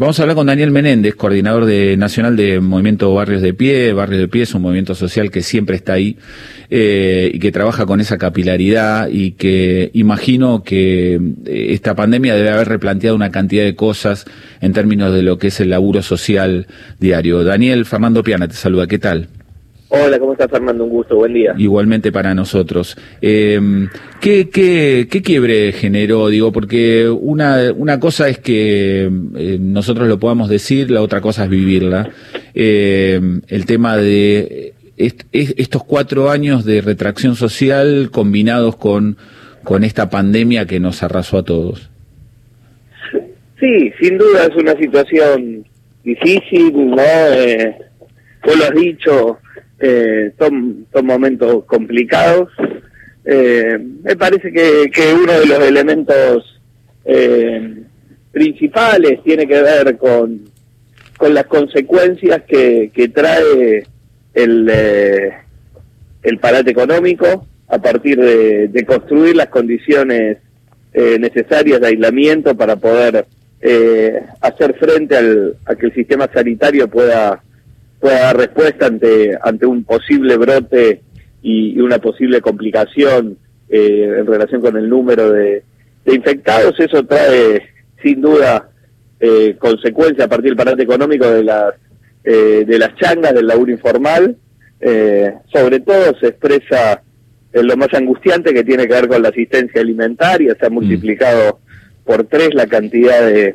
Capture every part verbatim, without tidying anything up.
Vamos a hablar con Daniel Menéndez, coordinador de, nacional de Movimiento Barrios de Pie. Barrios de Pie es un movimiento social que siempre está ahí eh, y que trabaja con esa capilaridad y que imagino que esta pandemia debe haber replanteado una cantidad de cosas en términos de lo que es el laburo social diario. Daniel, Fernando Piana te saluda, ¿qué tal? Hola, ¿cómo estás, Fernando? Un gusto, buen día. Igualmente para nosotros. Eh, ¿qué, qué, ¿Qué quiebre generó? Digo, porque una, una cosa es que eh, nosotros lo podamos decir, la otra cosa es vivirla. Eh, el tema de est, est, estos cuatro años de retracción social combinados con, con esta pandemia que nos arrasó a todos. Sí, sin duda es una situación difícil, ¿no? Eh, vos lo has dicho... Eh, son, son momentos complicados. Eh, me parece que, que uno de los elementos eh, principales tiene que ver con, con las consecuencias que, que trae el, eh, el parate económico a partir de, de construir las condiciones eh, necesarias de aislamiento para poder eh, hacer frente al, a que el sistema sanitario pueda pueda dar respuesta ante ante un posible brote y, y una posible complicación eh, en relación con el número de, de infectados. Eso trae sin duda eh, consecuencias a partir del parate económico de las eh, de las changas, del laburo informal. Eh, sobre todo se expresa en lo más angustiante, que tiene que ver con la asistencia alimentaria. Se ha multiplicado mm. por tres la cantidad de,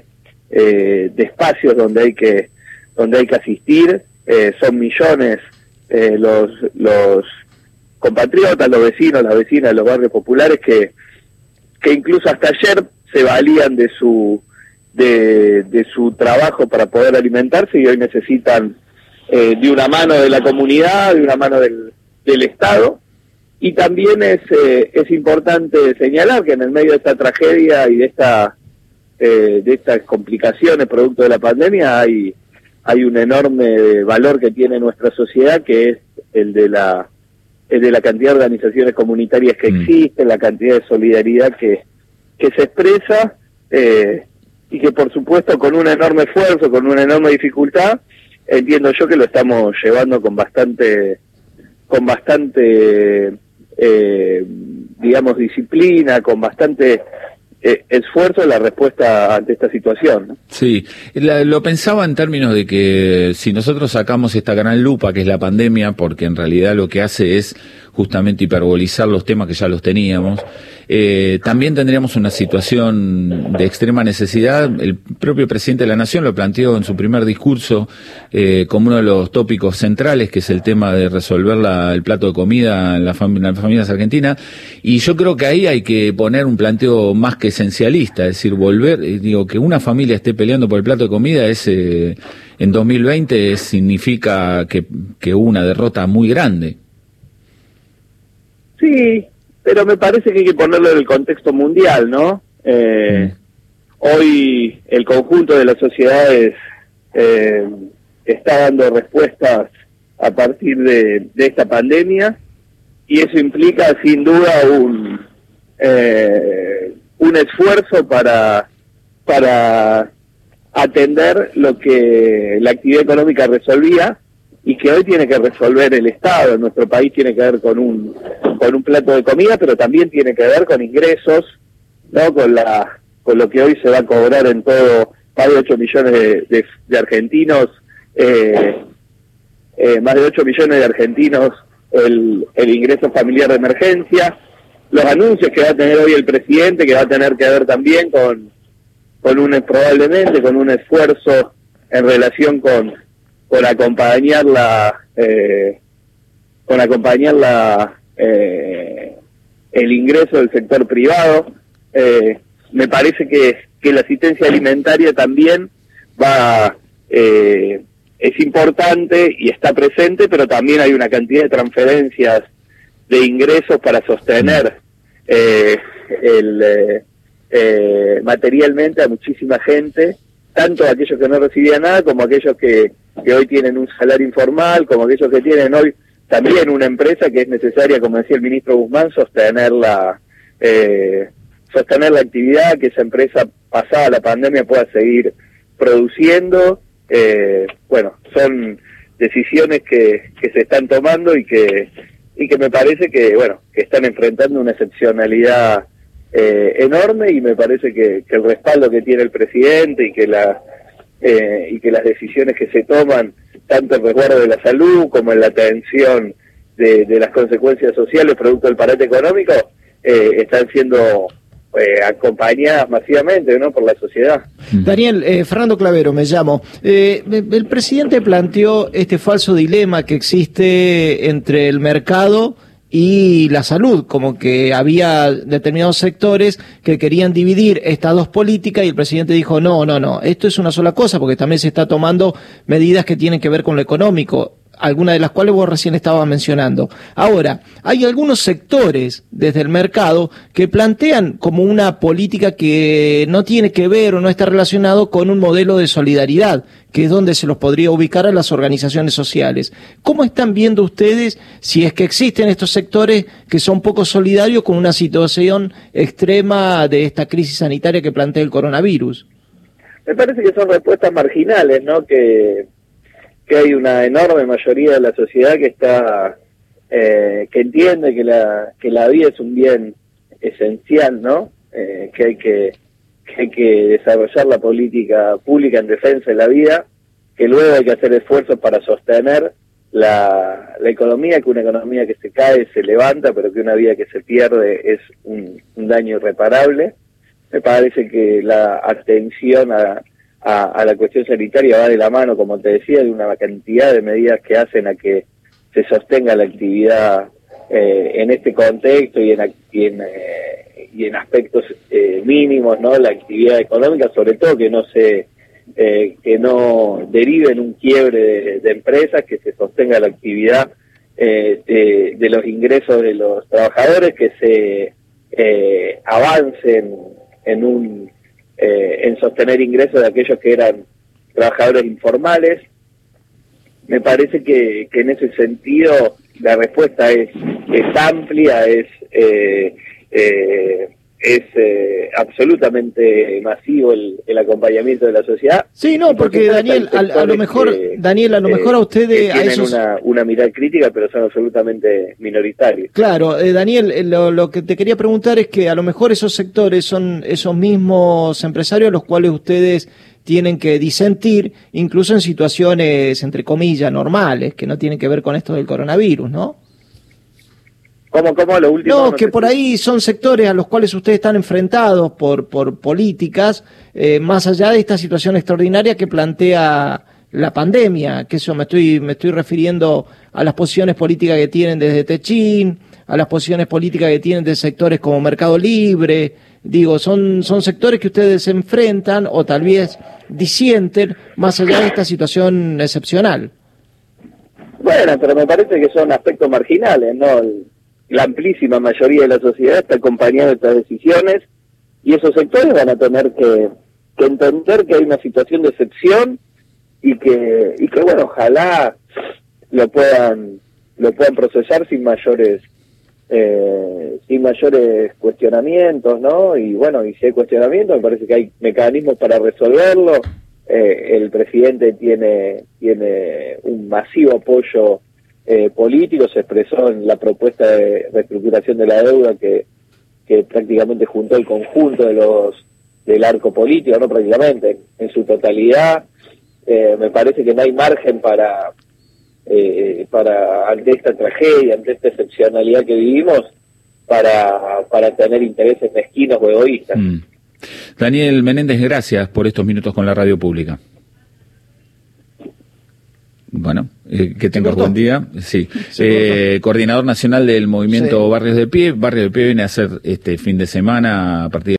eh, de espacios donde hay que donde hay que asistir. Eh, son millones eh, los los compatriotas, los vecinos, las vecinas de los barrios populares que que incluso hasta ayer se valían de su de, de su trabajo para poder alimentarse y hoy necesitan eh, de una mano de la comunidad, de una mano del, del Estado. Y también es eh, es importante señalar que en el medio de esta tragedia y de esta eh, de estas complicaciones producto de la pandemia hay hay un enorme valor que tiene nuestra sociedad, que es el de la el de la cantidad de organizaciones comunitarias que mm. existen, la cantidad de solidaridad que, que se expresa, eh, y que por supuesto con un enorme esfuerzo, con una enorme dificultad, entiendo yo que lo estamos llevando con bastante, con bastante eh, digamos, disciplina, con bastante... Eh, esfuerzo en la respuesta ante esta situación, ¿no? Sí, la, lo pensaba en términos de que si nosotros sacamos esta gran lupa que es la pandemia, porque en realidad lo que hace es justamente hiperbolizar los temas que ya los teníamos, eh, también tendríamos una situación de extrema necesidad. El propio presidente de la Nación lo planteó en su primer discurso eh, como uno de los tópicos centrales, que es el tema de resolver la, el plato de comida en, la fam- en las familias argentinas, y yo creo que ahí hay que poner un planteo más que esencialista, es decir, volver, digo, que una familia esté peleando por el plato de comida es eh, en dos mil veinte es, significa que, que hubo una derrota muy grande. Sí, pero me parece que hay que ponerlo en el contexto mundial, ¿no? Eh, mm. Hoy el conjunto de las sociedades eh, está dando respuestas a partir de, de esta pandemia, y eso implica sin duda un eh, un esfuerzo para para atender lo que la actividad económica resolvía y que hoy tiene que resolver el Estado. En nuestro país tiene que ver con un con un plato de comida, pero también tiene que ver con ingresos, ¿no? Con la con lo que hoy se va a cobrar en todo, más de ocho millones de, de, de argentinos, eh, eh, más de ocho millones de argentinos el, el ingreso familiar de emergencia, los anuncios que va a tener hoy el presidente, que va a tener que ver también con con un probablemente con un esfuerzo en relación con con acompañar la eh, con acompañar la eh, el ingreso del sector privado. Eh, me parece que que la asistencia alimentaria también va eh, es importante y está presente, pero también hay una cantidad de transferencias de ingresos para sostener eh, el eh, eh, materialmente a muchísima gente, tanto aquellos que no recibían nada como aquellos que, que hoy tienen un salario informal, como aquellos que tienen hoy también una empresa que es necesaria, como decía el ministro Guzmán, sostener la eh, sostener la actividad, que esa empresa pasada la pandemia pueda seguir produciendo. Eh, bueno, son decisiones que, que se están tomando y que y que me parece que, bueno, que están enfrentando una excepcionalidad eh, enorme, y me parece que, que el respaldo que tiene el presidente y que la eh, y que las decisiones que se toman, tanto en resguardo de la salud como en la atención de, de las consecuencias sociales producto del parate económico, eh, están siendo eh, acompañadas masivamente, ¿no?, por la sociedad. Daniel, eh, Fernando Clavero me llamo. Eh, el presidente planteó este falso dilema que existe entre el mercado y la salud, como que había determinados sectores que querían dividir estas dos políticas, y el presidente dijo no, no, no, esto es una sola cosa, porque también se está tomando medidas que tienen que ver con lo económico, algunas de las cuales vos recién estabas mencionando. Ahora, hay algunos sectores desde el mercado que plantean como una política que no tiene que ver o no está relacionado con un modelo de solidaridad, que es donde se los podría ubicar a las organizaciones sociales. ¿Cómo están viendo ustedes si es que existen estos sectores que son poco solidarios con una situación extrema de esta crisis sanitaria que plantea el coronavirus? Me parece que son respuestas marginales, ¿no?, que que hay una enorme mayoría de la sociedad que está eh, que entiende que la que la vida es un bien esencial, ¿no? Eh, que hay que que hay que desarrollar la política pública en defensa de la vida, que luego hay que hacer esfuerzos para sostener la, la economía, que una economía que se cae se levanta, pero que una vida que se pierde es un, un daño irreparable. Me parece que la atención a A, a la cuestión sanitaria va de la mano, como te decía, de una cantidad de medidas que hacen a que se sostenga la actividad eh, en este contexto y en, y en, eh, y en aspectos eh, mínimos, ¿no? La actividad económica, sobre todo que no se eh, que no derive en un quiebre de, de empresas, que se sostenga la actividad eh, de, de los ingresos de los trabajadores, que se eh, avancen en un Eh, en sostener ingresos de aquellos que eran trabajadores informales. Me parece que, que en ese sentido la respuesta es, es amplia, es eh, eh, es eh, absolutamente masivo el, el acompañamiento de la sociedad. Sí, no, porque Daniel, a, a lo mejor, que, Daniel, a lo mejor a ustedes tienen a esos... una, una mirada crítica, pero son absolutamente minoritarios. Claro, eh, Daniel, eh, lo, lo que te quería preguntar es que a lo mejor esos sectores son esos mismos empresarios a los cuales ustedes tienen que disentir, incluso en situaciones, entre comillas, normales, que no tienen que ver con esto del coronavirus, ¿no? ¿Cómo, cómo, lo último? No, que por ahí son sectores a los cuales ustedes están enfrentados por, por políticas, eh, más allá de esta situación extraordinaria que plantea la pandemia, que eso me estoy, me estoy refiriendo a las posiciones políticas que tienen desde Techín, a las posiciones políticas que tienen de sectores como Mercado Libre. Digo, son, son sectores que ustedes se enfrentan o tal vez disienten más allá de esta situación excepcional. Bueno, pero me parece que son aspectos marginales, ¿no? El, la amplísima mayoría de la sociedad está acompañando estas decisiones, y esos sectores van a tener que, que entender que hay una situación de excepción y que y que bueno, ojalá lo puedan lo puedan procesar sin mayores eh, sin mayores cuestionamientos, ¿no? Y bueno, y si hay cuestionamientos, me parece que hay mecanismos para resolverlo. Eh, el presidente tiene tiene un masivo apoyo Eh, político, se expresó en la propuesta de reestructuración de la deuda que, que prácticamente juntó el conjunto de los del arco político, no prácticamente, en su totalidad. Eh, me parece que no hay margen para, eh, para ante esta tragedia, ante esta excepcionalidad que vivimos, para, para tener intereses mezquinos o egoístas. Mm. Daniel Menéndez, gracias por estos minutos con la radio pública. Bueno, eh, que tengas buen día. Sí, eh, coordinador nacional del movimiento sí. Barrios de Pie. Barrios de Pie viene a hacer este fin de semana a partir de